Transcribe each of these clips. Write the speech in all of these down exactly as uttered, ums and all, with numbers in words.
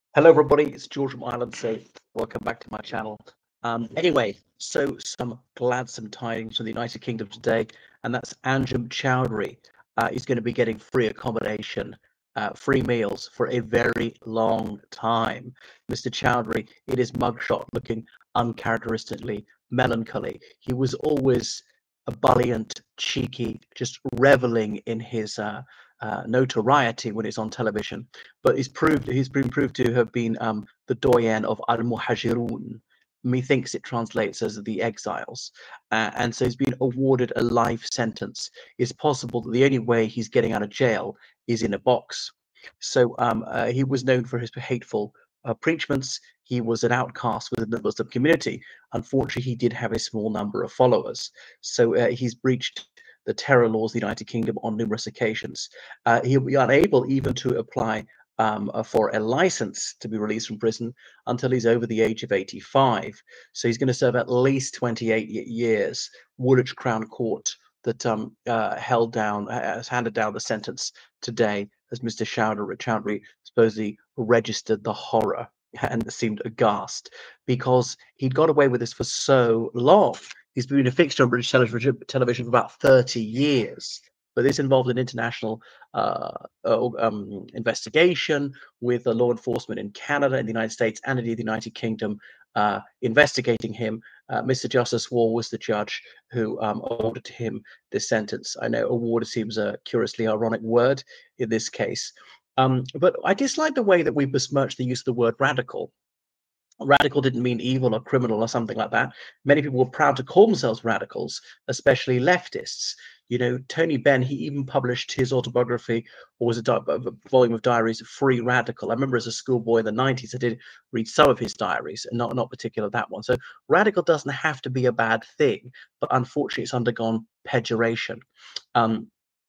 Hello, everybody. It's George from Ireland. So, welcome back to my channel. Um, anyway, so some gladsome tidings from the United Kingdom today, and that's Anjem Choudary uh, is going to be getting free accommodation, uh, free meals for a very long time. Mister Choudary, in his mugshot, looking uncharacteristically melancholy. He was always ebullient, cheeky, just reveling in his uh, uh, notoriety when he's on television, but he's proved he's been proved to have been um, the doyen of Al Muhajirun. Methinks it translates as the exiles, uh, and so he's been awarded a life sentence. It's possible that the only way he's getting out of jail is in a box. So um, uh, he was known for his hateful uh, preachments. He was an outcast within the Muslim community. Unfortunately, he did have a small number of followers, so uh, he's breached the terror laws of the United Kingdom on numerous occasions. Uh, he'll be unable even to apply um, uh, for a license to be released from prison until he's over the age of eighty-five. So he's going to serve at least twenty-eight years. Woolwich Crown Court that um, uh, held down, has handed down the sentence today as Mister Chowdhury, Chowdhury supposedly registered the horror and seemed aghast because he'd got away with this for so long. He's been a fixture on British television, television for about thirty years. But this involved an international uh, uh, um, investigation with the law enforcement in Canada, in the United States, and indeed the United Kingdom uh, investigating him. Uh, Mister Justice Wall was the judge who um, awarded him this sentence. I know award seems a curiously ironic word in this case. Um, but I dislike the way that we besmirch the use of the word radical. Radical didn't mean evil or criminal or something like that. Many people were proud to call themselves radicals, especially leftists. You know, Tony Benn, he even published his autobiography, or was a, di- a volume of diaries, Free Radical. I remember as a schoolboy in the nineties, I did read some of his diaries, and not not particular that one. So radical doesn't have to be a bad thing, but unfortunately, it's undergone pejoration. Um,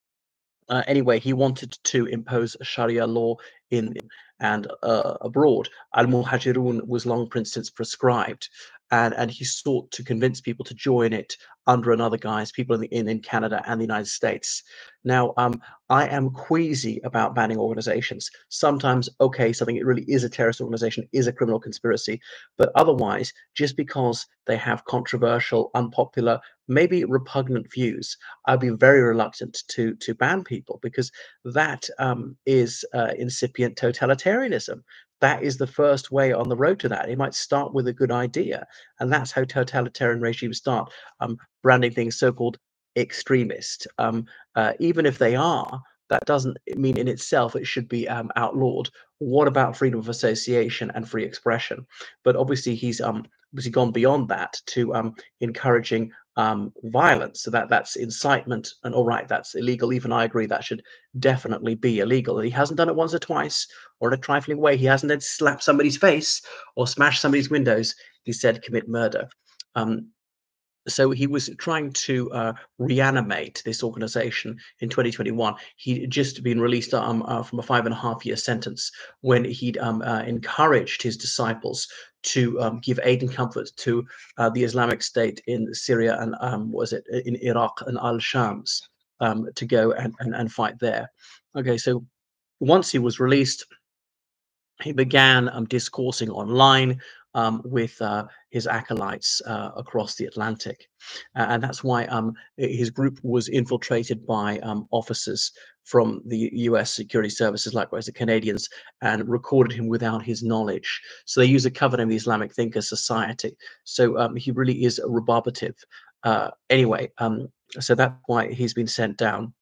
uh, anyway, he wanted to impose Sharia law in and uh, abroad. Al Muhajirun was long since prescribed, and, and he sought to convince people to join it under another guise, people in, the, in, in Canada and the United States. Now, um, I am queasy about banning organizations. Sometimes, okay, something it really is a terrorist organization, is a criminal conspiracy, but otherwise, just because they have controversial, unpopular, maybe repugnant views, I'd be very reluctant to to ban people because that um, is uh, incipient totalitarianism. That is the first way on the road to that. It might start with a good idea, and that's how totalitarian regimes start. Um, branding things so-called extremist, um, uh, even if they are. That doesn't mean in itself it should be um, outlawed. What about freedom of association and free expression? But obviously, he's um, obviously gone beyond that to um, encouraging um, violence. So that that's incitement, and all right, that's illegal. Even I agree that should definitely be illegal. And he hasn't done it once or twice, or in a trifling way. He hasn't then slapped somebody's face or smashed somebody's windows. He said commit murder. Um, so he was trying to uh, reanimate this organization in twenty twenty-one. He'd just been released um, uh, from a five and a half year sentence when he'd um, uh, encouraged his disciples to um, give aid and comfort to uh, the Islamic State in Syria and um, was it in Iraq and Al Shams um, to go and, and, and fight there. Okay, so once he was released, he began um, discoursing online um, with uh, his acolytes uh, across the Atlantic. Uh, and that's why um, his group was infiltrated by um, officers from the U S security services, likewise the Canadians, and recorded him without his knowledge. So they use a cover name, the Islamic Thinker Society. So um, he really is rebarbative. Uh, anyway, um, so that's why he's been sent down,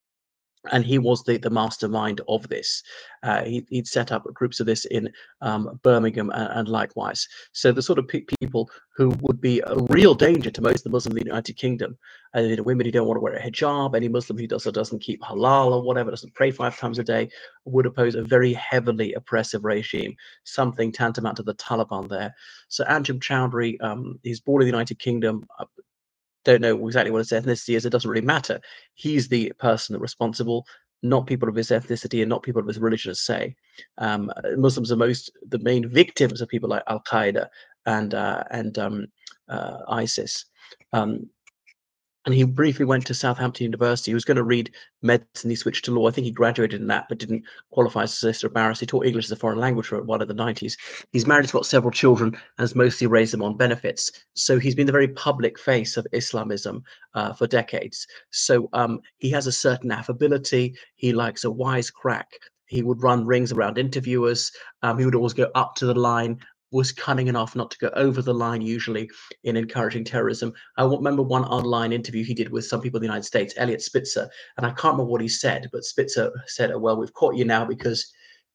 and he was the, the mastermind of this. Uh, he, would set up groups of this in um, Birmingham and, and, likewise. So the sort of pe people who would be a real danger to most of the Muslims in the United Kingdom, and you know, women who don't want to wear a hijab, any Muslim who does or doesn't keep halal or whatever, doesn't pray five times a day, would oppose a very heavily oppressive regime, something tantamount to the Taliban there. So Anjem Choudary, um, he's born in the United Kingdom. Uh, don't know exactly what his ethnicity is. It doesn't really matter. He's the person responsible, not people of his ethnicity and not people of his religion, say. Um, Muslims are most the main victims of people like Al Qaeda and uh, and um, uh, ISIS. Um, and he briefly went to Southampton University. He was going to read medicine. He switched to law. I think he graduated in that, but didn't qualify as a solicitor or barrister. He taught English as a foreign language for one of the nineties. He's married, he's got several children, and has mostly raised them on benefits. So he's been the very public face of Islamism uh, for decades. So um, he has a certain affability. He likes a wisecrack. He would run rings around interviewers. Um, he would always go up to the line, was cunning enough not to go over the line, usually in encouraging terrorism. I remember one online interview he did with some people in the United States, Elliot Spitzer, and I can't remember what he said, but Spitzer said, oh, well, we've caught you now because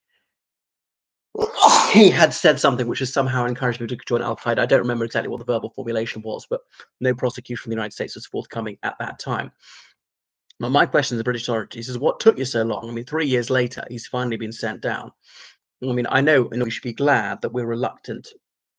he had said something which has somehow encouraged me to join Al-Qaeda. I don't remember exactly what the verbal formulation was, but no prosecution from the United States was forthcoming at that time. Now, my question to the British authorities is, what took you so long? I mean, three years later, he's finally been sent down. I mean, I know, and we should be glad that we're reluctant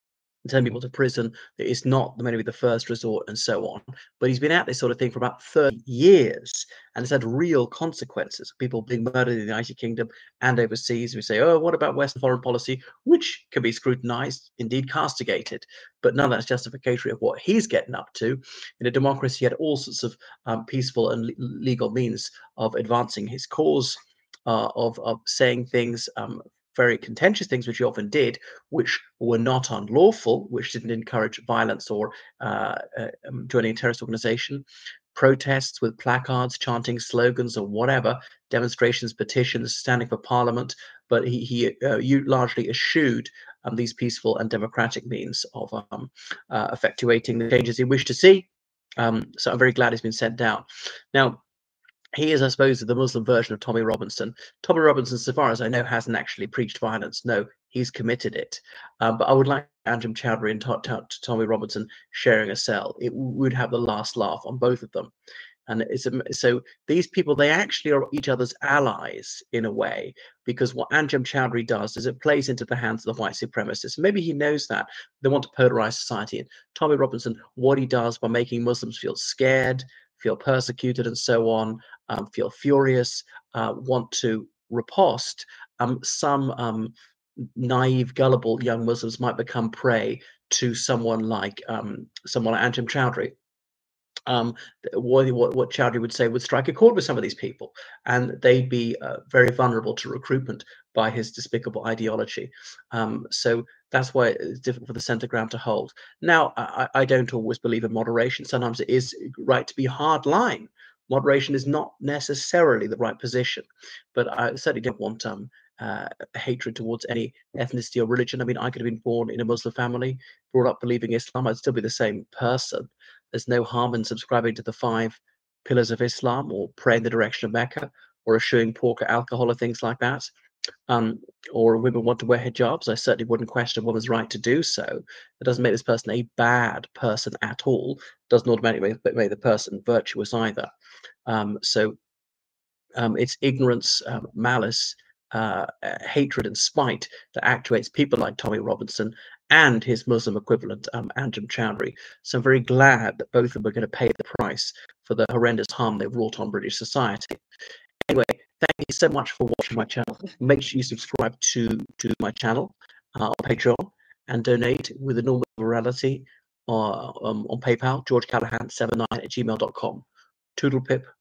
to send people to prison. That it's not maybe the first resort and so on. But he's been at this sort of thing for about thirty years, and it's had real consequences. People being murdered in the United Kingdom and overseas. We say, oh, what about Western foreign policy, which can be scrutinized, indeed castigated, but none of that's justificatory of what he's getting up to. In a democracy, he had all sorts of um, peaceful and le legal means of advancing his cause, uh, of, of saying things, um, very contentious things, which he often did, which were not unlawful, which didn't encourage violence or uh, uh, joining a terrorist organization, protests with placards, chanting slogans or whatever, demonstrations, petitions, standing for parliament. But he, he uh, you largely eschewed um, these peaceful and democratic means of um, uh, effectuating the changes he wished to see. Um, so I'm very glad he's been sent down. Now, he is, I suppose, the Muslim version of Tommy Robinson. Tommy Robinson, so far as I know, hasn't actually preached violence. No, he's committed it. Um, but I would like Anjem Choudary and Tommy Robinson sharing a cell. It would have the last laugh on both of them. And it's so these people, they actually are each other's allies in a way, because what Anjem Choudary does is it plays into the hands of the white supremacists. Maybe he knows that they want to polarize society. And Tommy Robinson, what he does by making Muslims feel scared, feel persecuted, and so on, um, feel furious, uh, want to riposte. Um, some um, naive, gullible young Muslims might become prey to someone like um, someone like Anjem Choudary. Um, what, what, what Choudary would say would strike a chord with some of these people, and they'd be uh, very vulnerable to recruitment by his despicable ideology. Um, so that's why it's difficult for the centre ground to hold. Now, I, I don't always believe in moderation. Sometimes it is right to be hard line. Moderation is not necessarily the right position, but I certainly don't want um, uh, hatred towards any ethnicity or religion. I mean, I could have been born in a Muslim family, brought up believing Islam. I'd still be the same person. There's no harm in subscribing to the five pillars of Islam, or praying in the direction of Mecca, or eschewing pork or alcohol or things like that. Um, or women want to wear hijabs. I certainly wouldn't question a woman's right to do so. It doesn't make this person a bad person at all. It doesn't automatically make, make the person virtuous either. Um, so um, it's ignorance, um, malice, uh, uh, hatred, and spite that actuates people like Tommy Robinson and his Muslim equivalent, um, Anjem Choudary. So I'm very glad that both of them are going to pay the price for the horrendous harm they've wrought on British society. Anyway, thank you so much for watching my channel. Make sure you subscribe to, to my channel uh, on Patreon, and donate with enormous morality uh, um, on PayPal, george callahan seven nine at gmail dot com. Toodle pip.